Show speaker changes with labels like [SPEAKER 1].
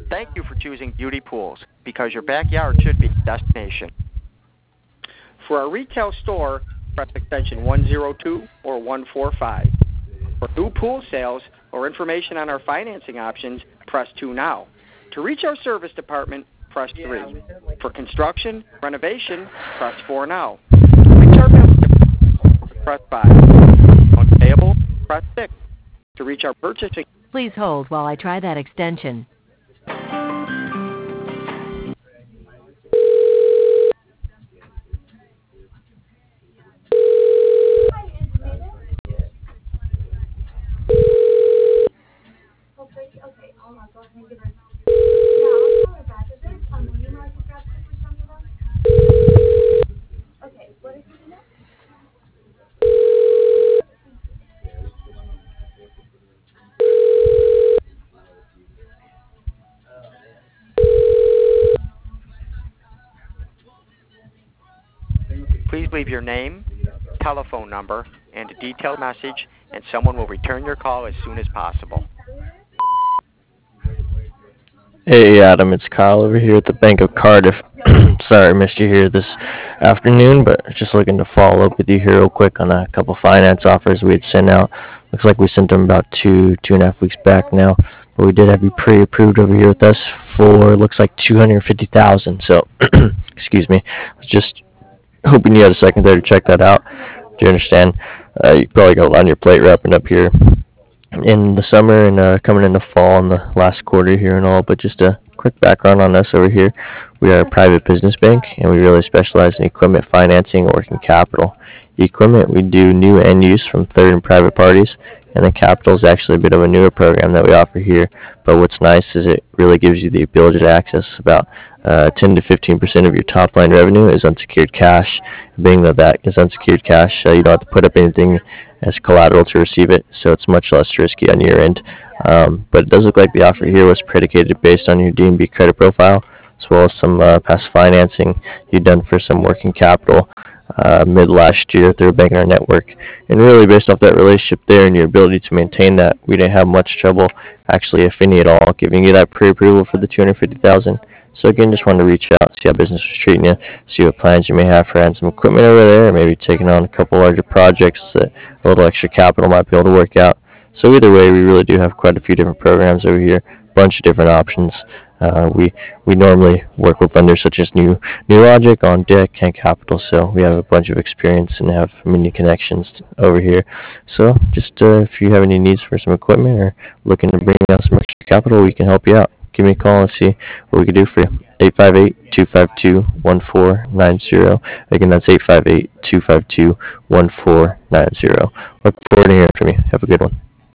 [SPEAKER 1] Thank you for choosing Beauty Pools, because your backyard should be a destination. For our retail store, press extension 102 or 145. For new pool sales or information on our financing options, press 2 now. To reach our service department, press 3. For construction, renovation, press 4 now. To reach our billing department, press 5. Accounts payable, press 6. To reach our purchasing...
[SPEAKER 2] Please hold while I try that extension.
[SPEAKER 1] Please leave your name, telephone number, and a detailed message, and someone will return your call as soon as possible.
[SPEAKER 3] Hey Adam, it's Kyle over here at the Bank of Cardiff. Sorry I missed you here this afternoon, but just looking to follow up with you here real quick on a couple finance offers we had sent out. Looks like we sent them about 2.5 weeks back now, but we did have you pre-approved over here with us for, looks like $250,000. So, excuse me, I was just hoping you had a second there to check that out. Do you understand? You probably got a lot on your plate wrapping up here in the summer and coming into fall in the last quarter here and all, but just a quick background on us over here. We are a private business bank, and we really specialize in equipment financing and working capital. Equipment, we do new and use from third and private parties, and the capital is actually a bit of a newer program that we offer here, but what's nice is it really gives you the ability to access about 10 to 15% of your top line revenue is unsecured cash. Being that is unsecured cash, you don't have to put up anything as collateral to receive it, so it's much less risky on your end. But it does look like the offer here was predicated based on your D&B credit profile, as well as some past financing you've done for some working capital mid last year through a bank in our network. And really based off that relationship there and your ability to maintain that, we didn't have much trouble, actually if any at all, giving you that pre-approval for the $250,000. So again, just wanted to reach out, see how business was treating you, see what plans you may have for adding some equipment over there, or maybe taking on a couple larger projects that a little extra capital might be able to work out. So either way, we really do have quite a few different programs over here, a bunch of different options. We normally work with vendors such as New Logic, On Deck, and Capital, so we have a bunch of experience and have many connections over here. So just if you have any needs for some equipment or looking to bring out some extra capital, we can help you out. Give me a call and see what we can do for you. 858-252-1490. Again, that's 858-252-1490. Look forward to hearing from you. Have a good one.